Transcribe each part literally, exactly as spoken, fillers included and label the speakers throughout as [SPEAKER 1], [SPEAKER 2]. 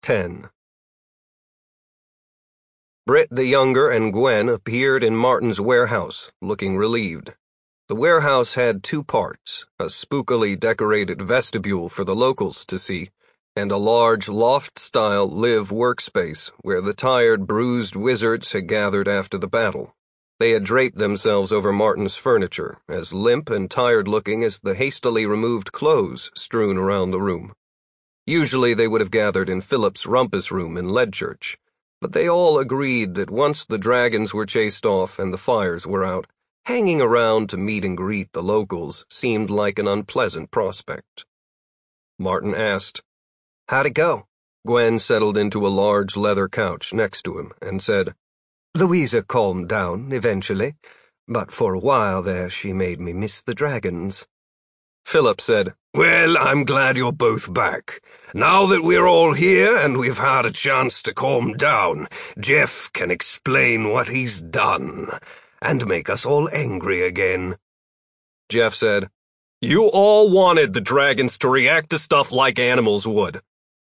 [SPEAKER 1] ten. Britt the Younger and Gwen appeared in Martin's warehouse, looking relieved. The warehouse had two parts, a spookily decorated vestibule for the locals to see, and a large loft-style live workspace where the tired, bruised wizards had gathered after the battle. They had draped themselves over Martin's furniture, as limp and tired-looking as the hastily removed clothes strewn around the room. Usually they would have gathered in Philip's rumpus room in Leadchurch, but they all agreed that once the dragons were chased off and the fires were out, hanging around to meet and greet the locals seemed like an unpleasant prospect. Martin asked, "How'd it go?" Gwen settled into a large leather couch next to him and said, "Louisa calmed down eventually, but for a while there she made me miss the dragons." Philip said, "Well, I'm glad you're both back. Now that we're all here and we've had a chance to calm down, Jeff can explain what he's done and make us all angry again." Jeff said, "You all wanted the dragons to react to stuff like animals would.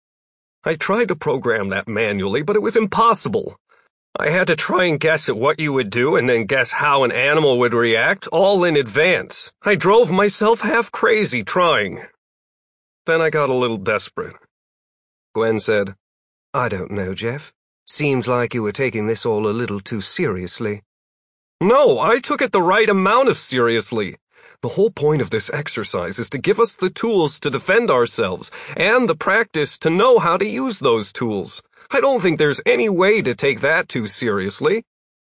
[SPEAKER 1] I tried to program that manually, but it was impossible. I had to try and guess at what you would do and then guess how an animal would react, all in advance. I drove myself half crazy trying. Then I got a little desperate." Gwen said, "I don't know, Jeff. Seems like you were taking this all a little too seriously." "No, I took it the right amount of seriously. The whole point of this exercise is to give us the tools to defend ourselves and the practice to know how to use those tools. I don't think there's any way to take that too seriously."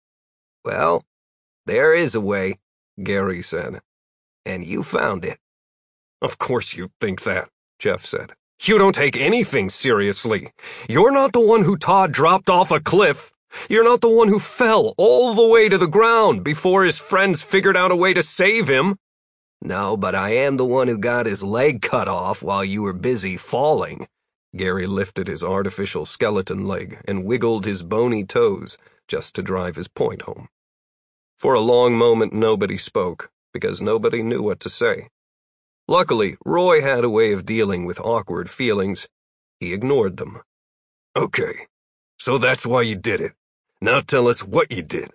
[SPEAKER 1] "Well, there is a way," Gary said, "and you found it." "Of course you think that," Jeff said. "You don't take anything seriously. You're not the one who Todd dropped off a cliff. You're not the one who fell all the way to the ground before his friends figured out a way to save him." "No, but I am the one who got his leg cut off while you were busy falling." Gary lifted his artificial skeleton leg and wiggled his bony toes just to drive his point home. For a long moment nobody spoke, because nobody knew what to say. Luckily, Roy had a way of dealing with awkward feelings. He ignored them. "Okay, so that's why you did it. Now tell us what you did."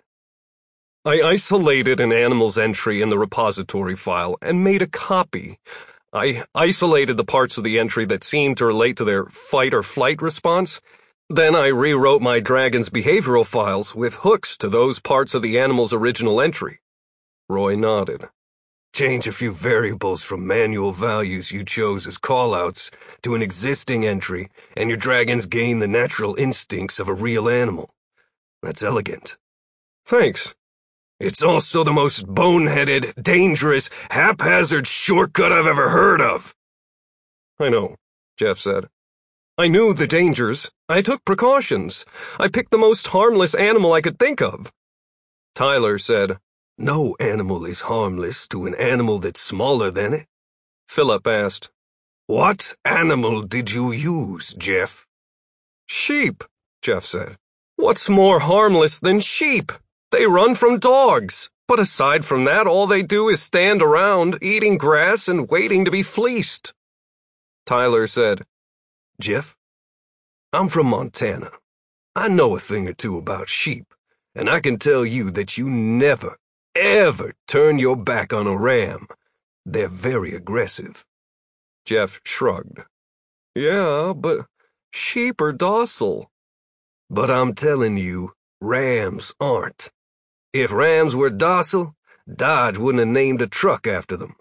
[SPEAKER 1] "I isolated an animal's entry in the repository file and made a copy. I isolated the parts of the entry that seemed to relate to their fight-or-flight response. Then I rewrote my dragon's behavioral files with hooks to those parts of the animal's original entry." Roy nodded. "Change a few variables from manual values you chose as callouts to an existing entry, and your dragons gain the natural instincts of a real animal. That's elegant." "Thanks. It's also the most boneheaded, dangerous, haphazard shortcut I've ever heard of." "I know," Jeff said. "I knew the dangers. I took precautions. I picked the most harmless animal I could think of." Tyler said, "No animal is harmless to an animal that's smaller than it." Philip asked, "What animal did you use, Jeff?" "Sheep," Jeff said. "What's more harmless than sheep? They run from dogs, but aside from that, all they do is stand around, eating grass and waiting to be fleeced." Tyler said, "Jeff, I'm from Montana. I know a thing or two about sheep, and I can tell you that you never, ever turn your back on a ram. They're very aggressive." Jeff shrugged. "Yeah, but sheep are docile." "But I'm telling you, rams aren't. If rams were docile, Dodge wouldn't have named a truck after them."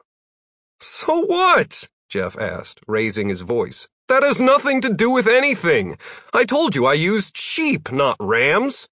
[SPEAKER 1] "So what?" Jeff asked, raising his voice. "That has nothing to do with anything. I told you I used sheep, not rams."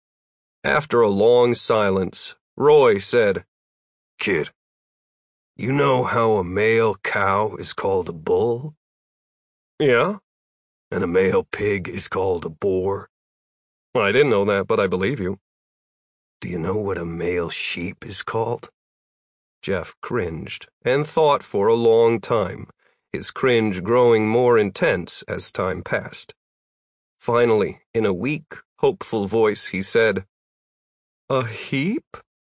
[SPEAKER 1] After a long silence, Roy said, "Kid, you know how a male cow is called a bull?" "Yeah." "And a male pig is called a boar?" "I didn't know that, but I believe you." "Do you know what a male sheep is called?" Jeff cringed and thought for a long time, his cringe growing more intense as time passed. Finally, in a weak, hopeful voice, he said, "A heap?"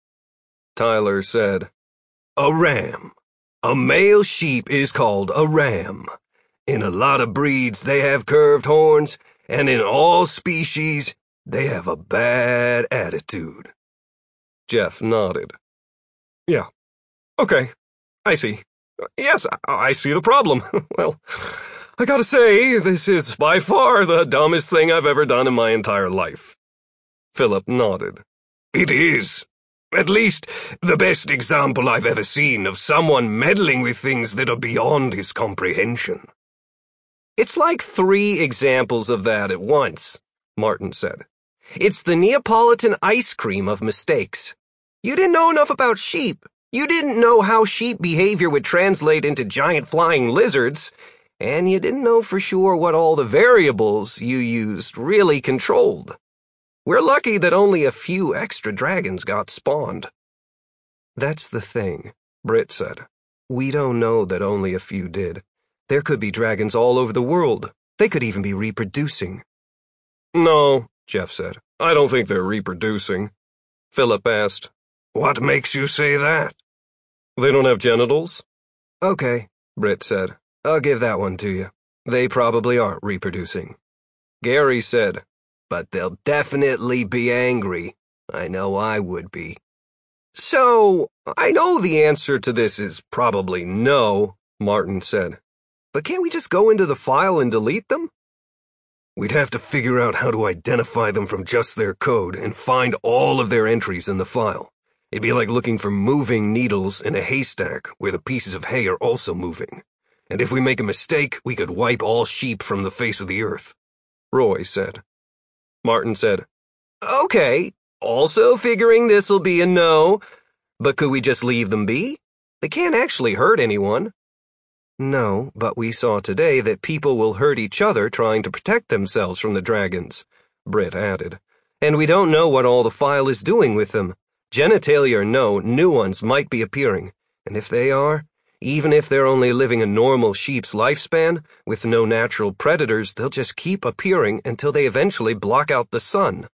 [SPEAKER 1] Tyler said, "A ram. A male sheep is called a ram. In a lot of breeds they have curved horns, and in all species, they have a bad attitude. Jeff nodded. Yeah. Okay. I see. Yes, I, I see the problem. Well, I gotta say, this is by far the dumbest thing I've ever done in my entire life. Philip nodded. It is. At least, the best example I've ever seen of someone meddling with things that are beyond his comprehension. It's like three examples of that at once, Martin said. It's the Neapolitan ice cream of mistakes. You didn't know enough about sheep. You didn't know how sheep behavior would translate into giant flying lizards, and you didn't know for sure what all the variables you used really controlled. We're lucky that only a few extra dragons got spawned. That's the thing, Britt said. We don't know that only a few did. There could be dragons all over the world. They could even be reproducing. No, Jeff said. I don't think they're reproducing. Philip asked, What makes you say that? They don't have genitals? Okay, Britt said. I'll give that one to you. They probably aren't reproducing. Gary said, But they'll definitely be angry. I know I would be. So, I know the answer to this is probably no, Martin said. But can't we just go into the file and delete them? We'd have to figure out how to identify them from just their code and find all of their entries in the file. It'd be like looking for moving needles in a haystack where the pieces of hay are also moving. And if we make a mistake, we could wipe all sheep from the face of the earth, Roy said. Martin said, Okay, also figuring this'll be a no, but could we just leave them be? They can't actually hurt anyone. No, but we saw today that people will hurt each other trying to protect themselves from the dragons, Britt added. And we don't know what all the file is doing with them. Genitalia or no, new ones might be appearing, and if they are, even if they're only living a normal sheep's lifespan, with no natural predators, they'll just keep appearing until they eventually block out the sun.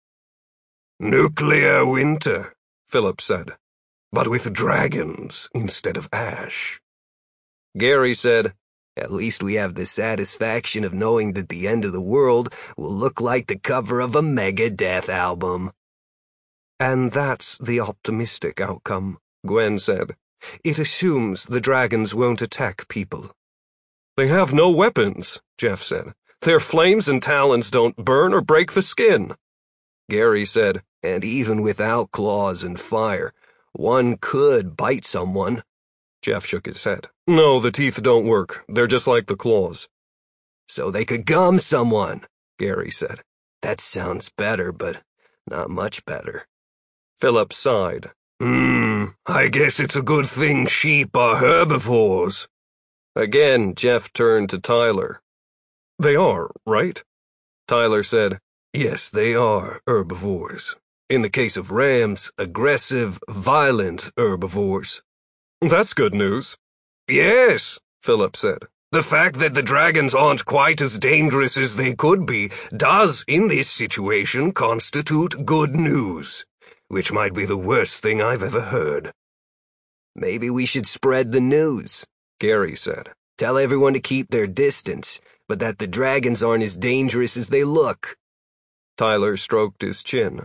[SPEAKER 1] Nuclear winter, Philip said, but with dragons instead of ash. Gary said, At least we have the satisfaction of knowing that the end of the world will look like the cover of a Megadeth album. And that's the optimistic outcome, Gwen said. It assumes the dragons won't attack people. They have no weapons, Jeff said. Their flames and talons don't burn or break the skin. Gary said, And even without claws and fire, one could bite someone. Jeff shook his head. No, the teeth don't work. They're just like the claws. So they could gum someone, Gary said. That sounds better, but not much better. Philip sighed. Hmm, I guess it's a good thing sheep are herbivores. Again, Jeff turned to Tyler. They are, right? Tyler said, Yes, they are herbivores. In the case of rams, aggressive, violent herbivores. That's good news. Yes, Philip said. The fact that the dragons aren't quite as dangerous as they could be does, in this situation, constitute good news. Which might be the worst thing I've ever heard. Maybe we should spread the news, Gary said. Tell everyone to keep their distance, but that the dragons aren't as dangerous as they look. Tyler stroked his chin.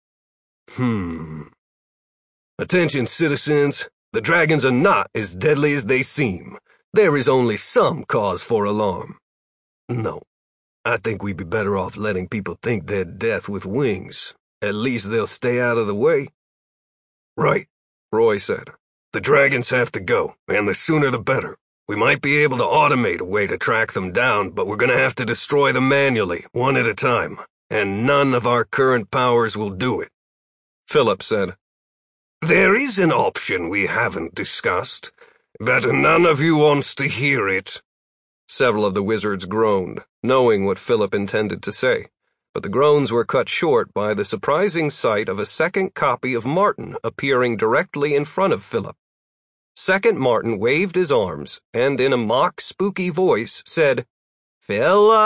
[SPEAKER 1] Hmm. Attention, citizens. The dragons are not as deadly as they seem. There is only some cause for alarm. No, I think we'd be better off letting people think they're death with wings. At least they'll stay out of the way. Right, Roy said. The dragons have to go, and the sooner the better. We might be able to automate a way to track them down, but we're gonna have to destroy them manually, one at a time, and none of our current powers will do it. Philip said, There is an option we haven't discussed, but none of you wants to hear it. Several of the wizards groaned, knowing what Philip intended to say. But the groans were cut short by the surprising sight of a second copy of Martin appearing directly in front of Philip. Second Martin waved his arms, and in a mock spooky voice said, Philip,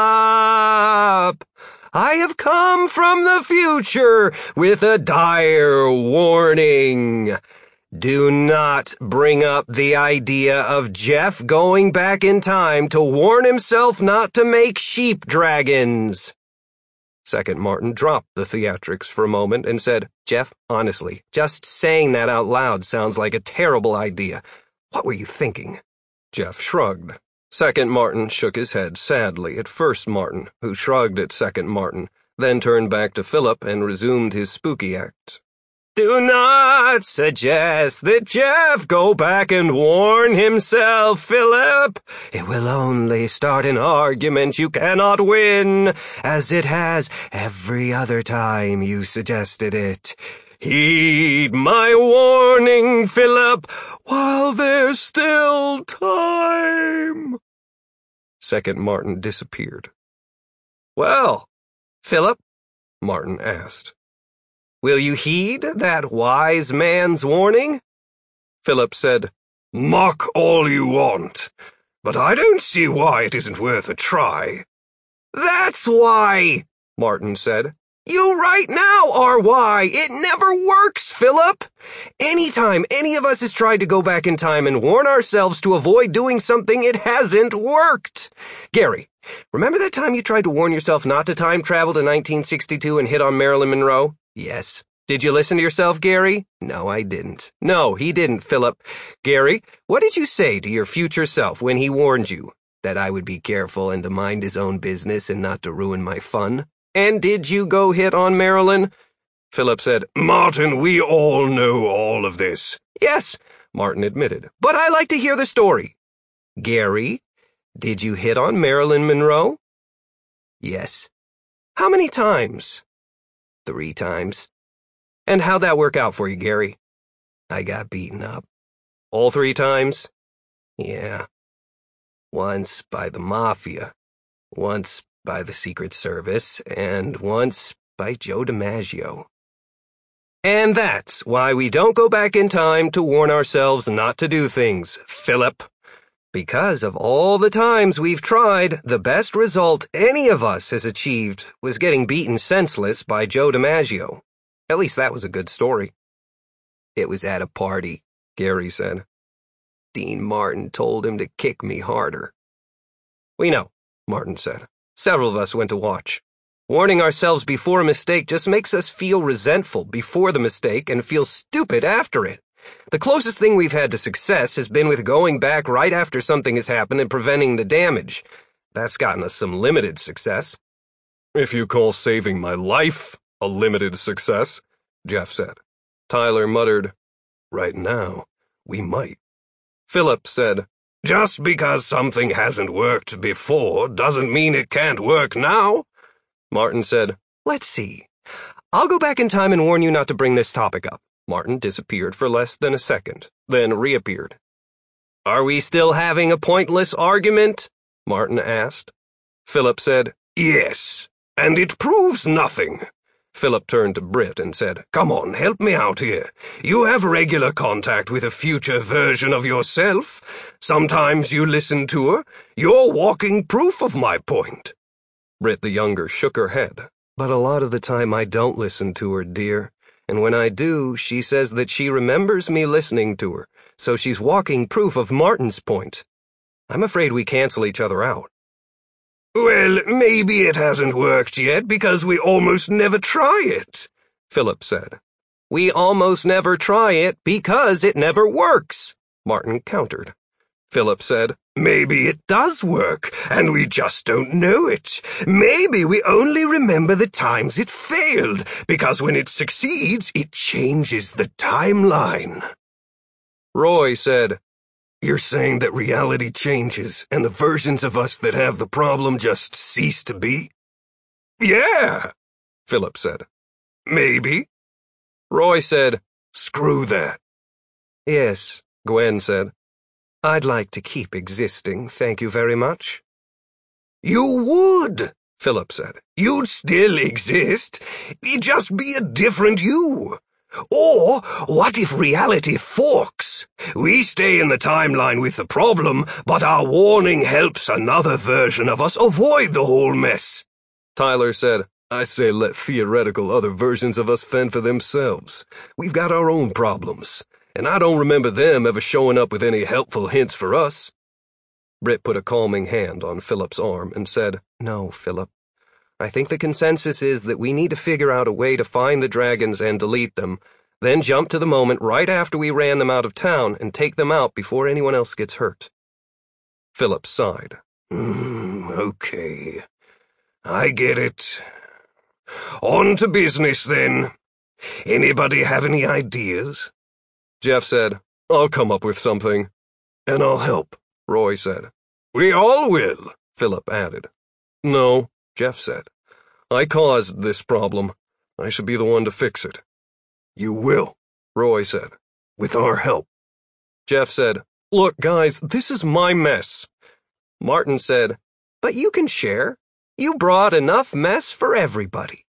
[SPEAKER 1] I have come from the future with a dire warning. Do not bring up the idea of Jeff going back in time to warn himself not to make sheep dragons. Second Martin dropped the theatrics for a moment and said, "Jeff, honestly, just saying that out loud sounds like a terrible idea. What were you thinking?" Jeff shrugged. Second Martin shook his head sadly at First Martin, who shrugged at Second Martin, then turned back to Philip and resumed his spooky act. "Do not suggest that Jeff go back and warn himself, Philip. It will only start an argument you cannot win, as it has every other time you suggested it. Heed my warning, Philip, while there's still time." Second Martin disappeared. "Well, Philip," Martin asked, "will you heed that wise man's warning?" Philip said, "Mock all you want, but I don't see why it isn't worth a try." "That's why," Martin said. "You right now are why. It never works, Philip. Anytime any of us has tried to go back in time and warn ourselves to avoid doing something, it hasn't worked. Gary, remember that time you tried to warn yourself not to time travel to nineteen sixty-two and hit on Marilyn Monroe? Yes. Did you listen to yourself, Gary? No, I didn't. No, he didn't, Philip. Gary, what did you say to your future self when he warned you? That I would be careful and to mind his own business and not to ruin my fun? And did you go hit on Marilyn?" Philip said, "Martin, we all know all of this." "Yes," Martin admitted, "but I like to hear the story." "Gary, did you hit on Marilyn Monroe?" "Yes." "How many times?" "Three times." "And how'd that work out for you, Gary?" "I got beaten up." "All three times?" "Yeah. Once by the Mafia, once by the Secret Service, and once by Joe DiMaggio." "And that's why we don't go back in time to warn ourselves not to do things, Philip. Because of all the times we've tried, the best result any of us has achieved was getting beaten senseless by Joe DiMaggio. At least that was a good story." "It was at a party," Gary said. "Dean Martin told him to kick me harder." "We know," Martin said. "Several of us went to watch. Warning ourselves before a mistake just makes us feel resentful before the mistake and feel stupid after it. The closest thing we've had to success has been with going back right after something has happened and preventing the damage. That's gotten us some limited success." "If you call saving my life a limited success," Jeff said. Tyler muttered, "Right now, we might." Philip said, "Just because something hasn't worked before doesn't mean it can't work now." Martin said, "Let's see. I'll go back in time and warn you not to bring this topic up." Martin disappeared for less than a second, then reappeared. "Are we still having a pointless argument?" Martin asked. Philip said, "Yes, and it proves nothing." Philip turned to Britt and said, "Come on, help me out here. You have regular contact with a future version of yourself. Sometimes you listen to her. You're walking proof of my point." Britt the younger shook her head. "But a lot of the time I don't listen to her, dear. And when I do, she says that she remembers me listening to her, so she's walking proof of Martin's point. I'm afraid we cancel each other out." "Well, maybe it hasn't worked yet because we almost never try it," Philip said. "We almost never try it because it never works," Martin countered. Philip said, "Maybe it does work, and we just don't know it. Maybe we only remember the times it failed, because when it succeeds, it changes the timeline." Roy said, "You're saying that reality changes, and the versions of us that have the problem just cease to be?" "Yeah," Philip said. "Maybe." Roy said, "Screw that." "Yes," Gwen said. "I'd like to keep existing, thank you very much." "You would," Philip said. "You'd still exist. It'd just be a different you. Or, what if reality forks? We stay in the timeline with the problem, but our warning helps another version of us avoid the whole mess." Tyler said, "I say let theoretical other versions of us fend for themselves. We've got our own problems, and I don't remember them ever showing up with any helpful hints for us." Britt put a calming hand on Philip's arm and said, "No, Philip. I think the consensus is that we need to figure out a way to find the dragons and delete them, then jump to the moment right after we ran them out of town and take them out before anyone else gets hurt. Philip sighed. Mm, okay. I get it. On to business, then. Anybody have any ideas? Jeff said, I'll come up with something. And I'll help, Roy said. We all will, Philip added. No, Jeff said. I caused this problem. I should be the one to fix it. You will, Roy said. With our help. Jeff said, Look, guys, this is my mess. Martin said, But you can share. You brought enough mess for everybody.